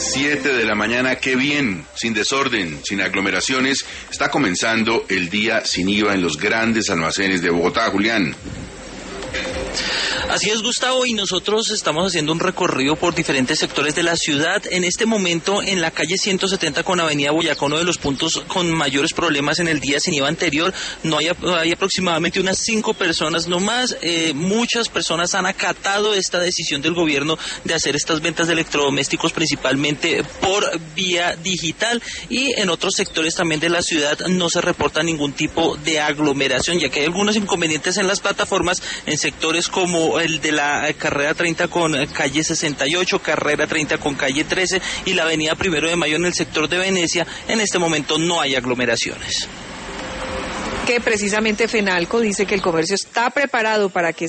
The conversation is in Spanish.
7 de la mañana, qué bien, sin desorden, sin aglomeraciones, está comenzando el día sin IVA en los grandes almacenes de Bogotá, Julián. Así es, Gustavo, y nosotros estamos haciendo un recorrido por diferentes sectores de la ciudad. En este momento, en la calle 170 con Avenida Boyacá, uno de los puntos con mayores problemas en el día sin IVA anterior, hay aproximadamente unas 5 personas nomás. Muchas personas han acatado esta decisión del gobierno de hacer estas ventas de electrodomésticos principalmente por vía digital, y en otros sectores también de la ciudad no se reporta ningún tipo de aglomeración, ya que hay algunos inconvenientes en las plataformas en sectores como el de la carrera 30 con calle 68, carrera 30 con calle 13 y la avenida 1 de Mayo en el sector de Venecia. En este momento no hay aglomeraciones. Que precisamente Fenalco dice que el comercio está preparado para que